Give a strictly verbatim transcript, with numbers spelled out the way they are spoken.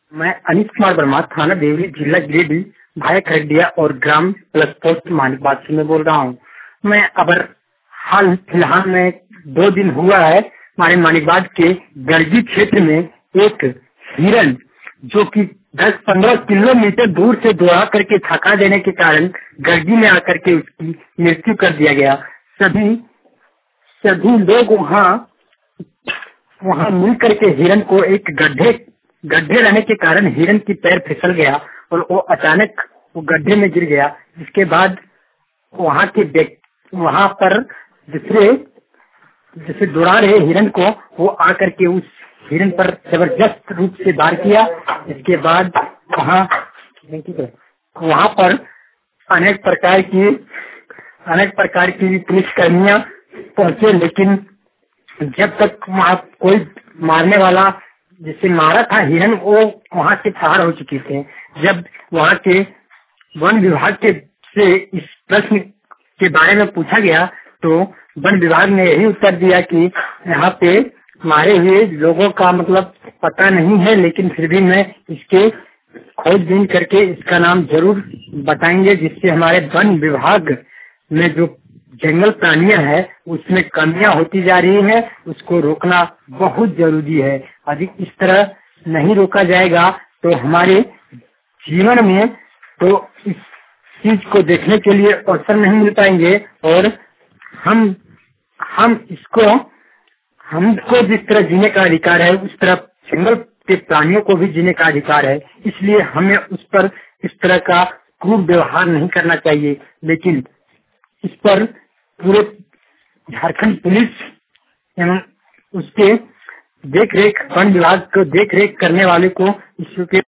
मैं अनिश कुमार वर्मा, थाना देवरी, जिला गिरिडीह, भाया खरडिया और ग्राम प्लस पोस्ट मानिकबाग से मैं बोल रहा हूँ। मैं अबर हाल फिलहाल में दो दिन हुआ है, हमारे मानिकबाग के गरजी क्षेत्र में एक हिरन जो कि दस पंद्रह किलोमीटर दूर से दौड़ा करके थका देने के कारण गरजी में आकर के उसकी मृत्यु कर दिया गया। सभी सभी लोग वहाँ वहाँ मिल करके हिरन को एक गड्ढे गड्ढे रहने के कारण हिरन की पैर फिसल गया और वो अचानक वो गड्ढे में गिर गया। जिसके बाद वहाँ के व्यक्ति वहाँ पर दूसरे जैसे दौड़ा रहे हिरन को वो आकर के उस हिरन पर जबरदस्त रूप से वार किया। इसके बाद वहाँ वहाँ पर अनेक प्रकार की अनेक प्रकार की पुलिस कर्मियाँ पहुँचे, लेकिन जब तक वहाँ कोई मारने वाला जिसे मारा था हिरन वो वहाँ से फरार हो चुके थे। जब वहाँ के वन विभाग के से इस प्रश्न के बारे में पूछा गया तो वन विभाग ने यही उत्तर दिया कि यहाँ पे मारे हुए लोगों का मतलब पता नहीं है, लेकिन फिर भी मैं इसके खोजबीन करके इसका नाम जरूर बताएंगे, जिससे हमारे वन विभाग में जो जंगल प्राणियां हैं उसमें कमियां होती जा रही है। उसको रोकना बहुत जरूरी है। यदि इस तरह नहीं रोका जाएगा तो हमारे जीवन में तो इस चीज को देखने के लिए अवसर नहीं मिल पाएंगे और हम हम इसको हमको जिस तरह जीने का अधिकार है उस तरह जंगल के प्राणियों को भी जीने का अधिकार है। इसलिए हमें उस पर इस तरह का क्रूर व्यवहार नहीं करना चाहिए, लेकिन इस पर पूरे झारखंड पुलिस एवं उसके देख रेख वन विभाग को देख रेख करने वाले को इसके